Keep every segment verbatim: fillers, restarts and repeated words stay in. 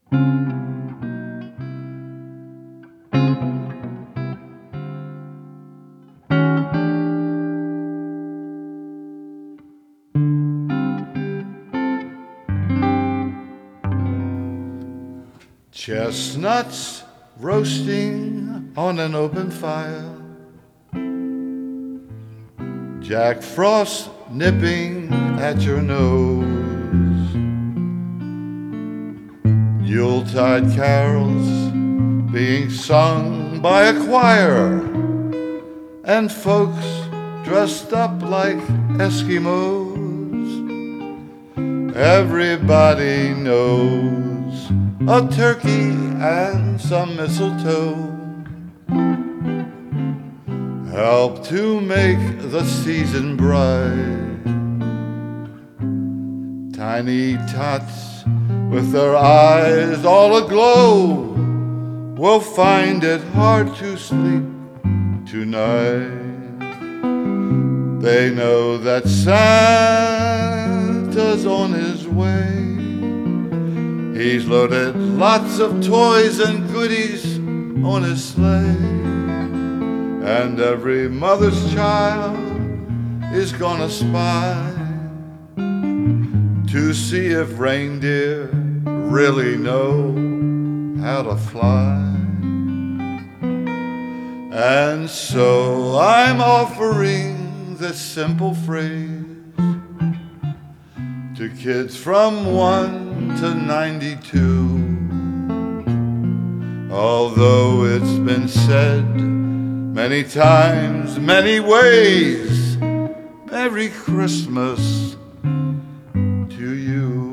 Chestnuts roasting on an open fire, Jack Frost nipping at your nose, Yuletide carols being sung by a choir, and folks dressed up like Eskimos. Everybody knows a turkey and some mistletoe help to make the season bright. Tiny tots with their eyes all aglow will find it hard to sleep tonight. They know that Santa's on his way. He's loaded lots of toys and goodies on his sleigh, and every mother's child is gonna spy to see if reindeer really know how to fly. And so I'm offering this simple phrase to kids from one to ninety-two. Although it's been said many times, many ways, Merry Christmas to you.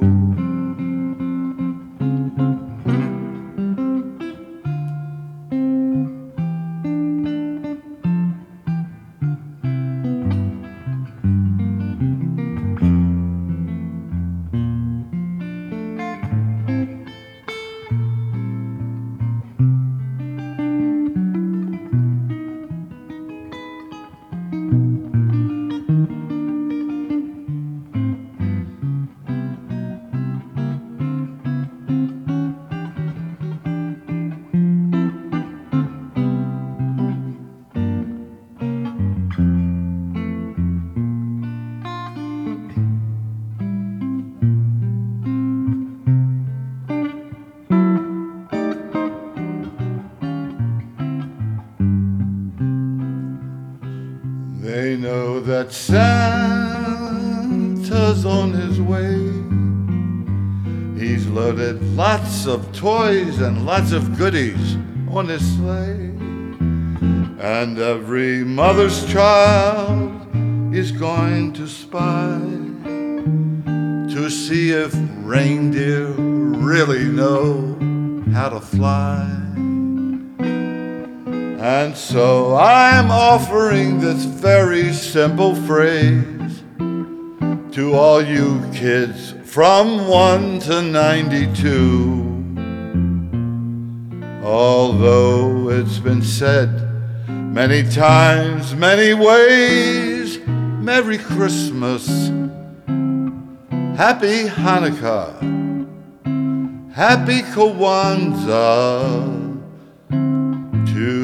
They know that Santa's on his way. He's loaded lots of toys and lots of goodies on his sleigh, and every mother's child is going to spy to see if reindeer really know how to fly. And so I'm offering this very simple phrase to all you kids from one to ninety-two. Although it's been said many times, many ways, Merry Christmas, Happy Hanukkah, Happy Kwanzaa to